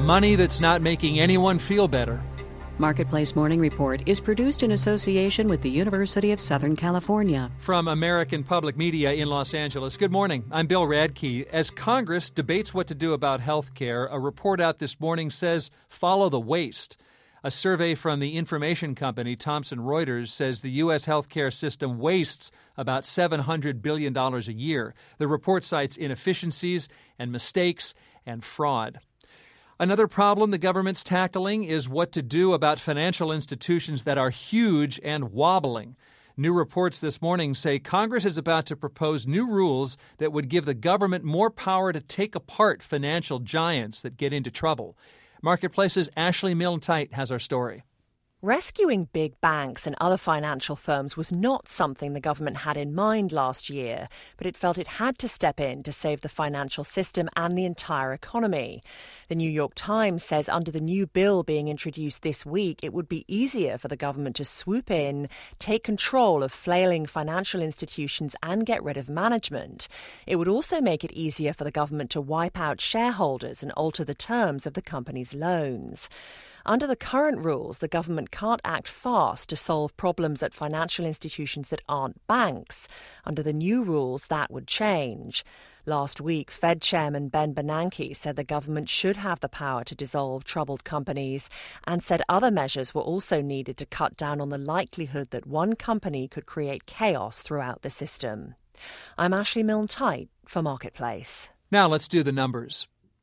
money that's not making anyone feel better. Marketplace Morning Report is produced in association with the University of Southern California. From American Public Media in Los Angeles, good morning. I'm Bill Radke. As Congress debates what to do about health care, a report out this morning says follow the waste. A survey from the information company Thomson Reuters says the U.S. healthcare system wastes about $700 billion a year. The report cites inefficiencies and mistakes and fraud. Another problem the government's tackling is what to do about financial institutions that are huge and wobbling. New reports this morning say Congress is about to propose new rules that would give the government more power to take apart financial giants that get into trouble. Marketplace's Ashley Milne-Tite has our story. Rescuing big banks and other financial firms was not something the government had in mind last year, but it felt it had to step in to save the financial system and the entire economy. The New York Times says under the new bill being introduced this week, it would be easier for the government to swoop in, take control of flailing financial institutions and get rid of management. It would also make it easier for the government to wipe out shareholders and alter the terms of the company's loans. Under the current rules, the government can't act fast to solve problems at financial institutions that aren't banks. Under the new rules, that would change. Last week, Fed Chairman Ben Bernanke said the government should have the power to dissolve troubled companies and said other measures were also needed to cut down on the likelihood that one company could create chaos throughout the system. I'm Ashley Milne-Tite for Marketplace. Now let's do the numbers.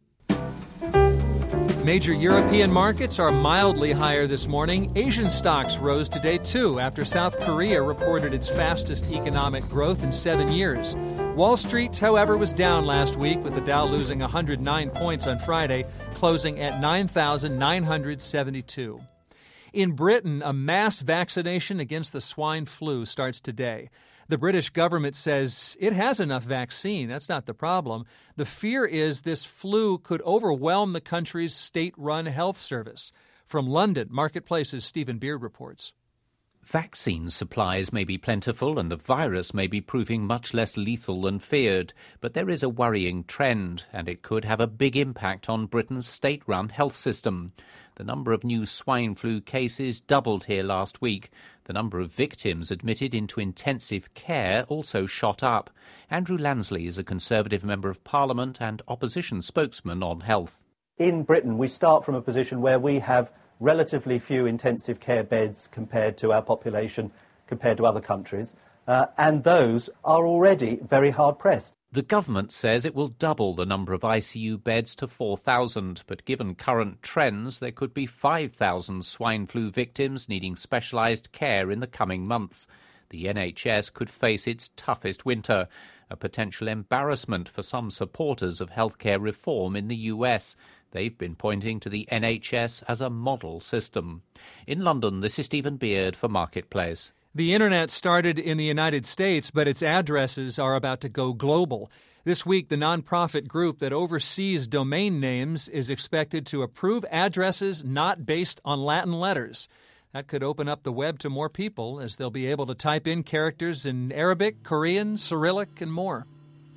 Major European markets are mildly higher this morning. Asian stocks rose today, too, after South Korea reported its fastest economic growth in 7 years. Wall Street, however, was down last week, with the Dow losing 109 points on Friday, closing at 9,972. In Britain, a mass vaccination against the swine flu starts today. The British government says it has enough vaccine. That's not the problem. The fear is this flu could overwhelm the country's state-run health service. From London, Marketplace's Stephen Beard reports. Vaccine supplies may be plentiful and the virus may be proving much less lethal than feared, but there is a worrying trend, and it could have a big impact on Britain's state-run health system. The number of new swine flu cases doubled here last week. The number of victims admitted into intensive care also shot up. Andrew Lansley is a Conservative Member of Parliament and opposition spokesman on health. In Britain, we start from a position where we have relatively few intensive care beds compared to our population, compared to other countries, and those are already very hard pressed. The government says it will double the number of ICU beds to 4,000, but given current trends, there could be 5,000 swine flu victims needing specialised care in the coming months. The NHS could face its toughest winter, a potential embarrassment for some supporters of healthcare reform in the US. They've been pointing to the NHS as a model system. In London, this is Stephen Beard for Marketplace. The Internet started in the United States, but its addresses are about to go global. This week, the nonprofit group that oversees domain names is expected to approve addresses not based on Latin letters. That could open up the web to more people, as they'll be able to type in characters in Arabic, Korean, Cyrillic, and more.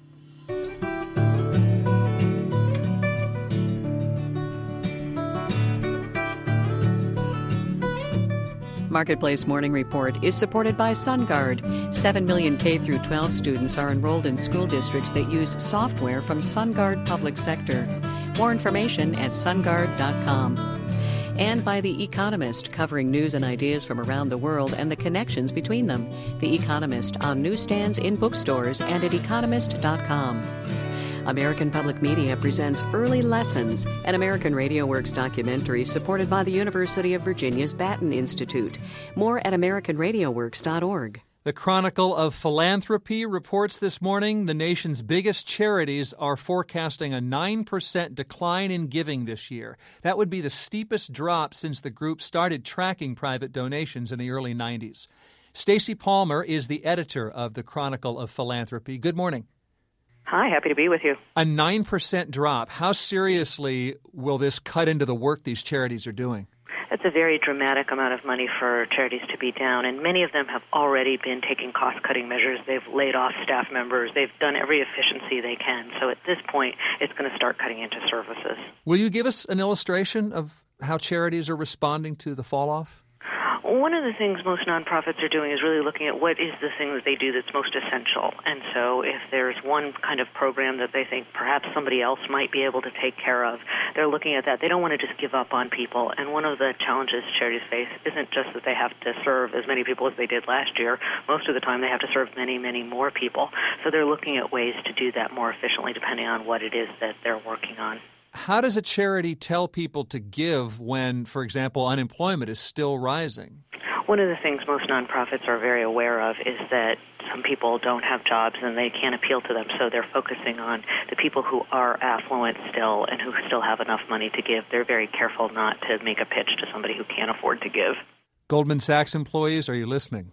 Marketplace Morning Report is supported by SunGuard. 7 million K-12 students are enrolled in school districts that use software from SunGuard Public Sector. More information at sungard.com. And by The Economist, covering news and ideas from around the world and the connections between them. The Economist on newsstands, in bookstores, and at economist.com. American Public Media presents Early Lessons, an American Radio Works documentary supported by the University of Virginia's Batten Institute. More at americanradioworks.org. The Chronicle of Philanthropy reports this morning the nation's biggest charities are forecasting a 9% decline in giving this year. That would be the steepest drop since the group started tracking private donations in the early 90s. Stacey Palmer is the editor of the Chronicle of Philanthropy. Good morning. Hi, happy to be with you. A 9% drop. How seriously will this cut into the work these charities are doing? That's a very dramatic amount of money for charities to be down, and many of them have already been taking cost-cutting measures. They've laid off staff members. They've done every efficiency they can. So at this point, it's going to start cutting into services. Will you give us an illustration of how charities are responding to the fall-off? One of the things most nonprofits are doing is really looking at what is the thing that they do that's most essential. And so if there's one kind of program that they think perhaps somebody else might be able to take care of, they're looking at that. They don't want to just give up on people. And one of the challenges charities face isn't just that they have to serve as many people as they did last year. Most of the time they have to serve many, many more people. So they're looking at ways to do that more efficiently depending on what it is that they're working on. How does a charity tell people to give when, for example, unemployment is still rising? One of the things most nonprofits are very aware of is that some people don't have jobs and they can't appeal to them, so they're focusing on the people who are affluent still and who still have enough money to give. They're very careful not to make a pitch to somebody who can't afford to give. Goldman Sachs employees, are you listening?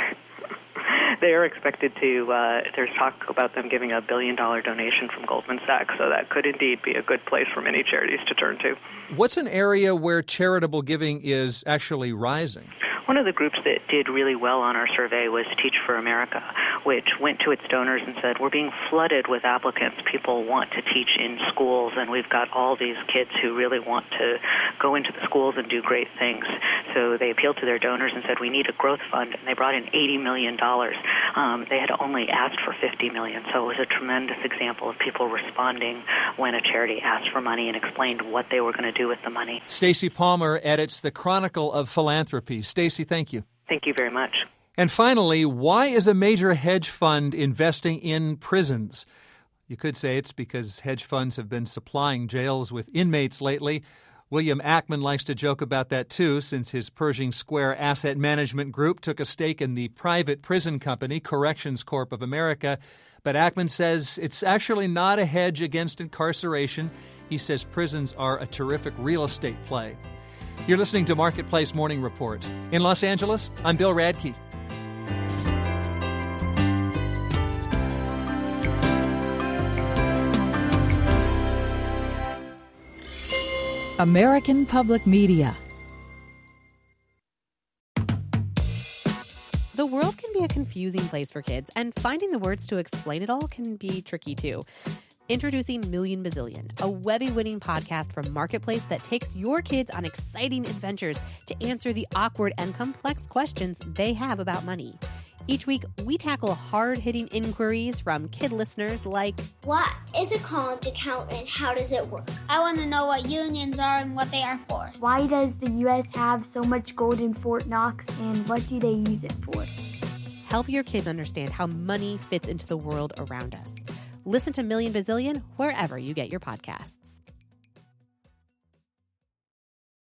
They are expected to, there's talk about them giving $1 billion donation from Goldman Sachs, so that could indeed be a good place for many charities to turn to. What's an area where charitable giving is actually rising? One of the groups that did really well on our survey was Teach for America, which went to its donors and said, we're being flooded with applicants. People want to teach in schools, and we've got all these kids who really want to go into the schools and do great things. So they appealed to their donors and said, we need a growth fund, and they brought in $80 million. They had only asked for $50 million, so it was a tremendous example of people responding when a charity asked for money and explained what they were going to do with the money. Stacey Palmer edits the Chronicle of Philanthropy. Stacey, thank you. Thank you very much. And finally, why is a major hedge fund investing in prisons? You could say it's because hedge funds have been supplying jails with inmates lately. William Ackman likes to joke about that, too, since his Pershing Square Asset Management Group took a stake in the private prison company, Corrections Corp of America. But Ackman says it's actually not a hedge against incarceration. He says prisons are a terrific real estate play. You're listening to Marketplace Morning Report. In Los Angeles, I'm Bill Radke. American Public Media. The world can be a confusing place for kids, and finding the words to explain it all can be tricky too. Introducing Million Bazillion, a Webby-winning podcast from Marketplace that takes your kids on exciting adventures to answer the awkward and complex questions they have about money. Each week, we tackle hard-hitting inquiries from kid listeners like, what is a college account and how does it work? I want to know what unions are and what they are for. Why does the U.S. have so much gold in Fort Knox and what do they use it for? Help your kids understand how money fits into the world around us. Listen to Million Bazillion wherever you get your podcasts.